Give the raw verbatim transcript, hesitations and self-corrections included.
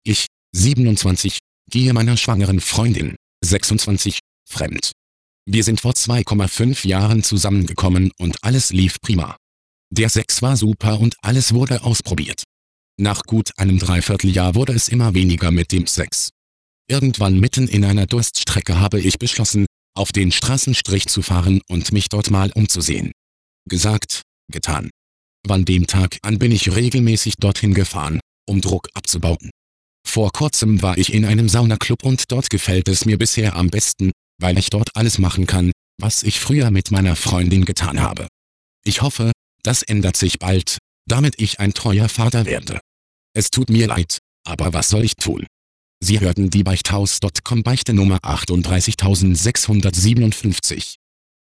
Ich, siebenundzwanzig, gehe meiner schwangeren Freundin, sechsundzwanzig, fremd. Wir sind vor zwei Komma fünf Jahren zusammengekommen und alles lief prima. Der Sex war super und alles wurde ausprobiert. Nach gut einem Dreivierteljahr wurde es immer weniger mit dem Sex. Irgendwann mitten in einer Durststrecke habe ich beschlossen, auf den Straßenstrich zu fahren und mich dort mal umzusehen. Gesagt, getan. Von dem Tag an bin ich regelmäßig dorthin gefahren, um Druck abzubauen. Vor kurzem war ich in einem Saunaclub und dort gefällt es mir bisher am besten, weil ich dort alles machen kann, was ich früher mit meiner Freundin getan habe. Ich hoffe, das ändert sich bald, damit ich ein treuer Vater werde. Es tut mir leid, aber was soll ich tun? Sie hörten die Beichthaus Punkt com Beichte Nummer achtunddreißigtausendsechshundertsiebenundfünfzig.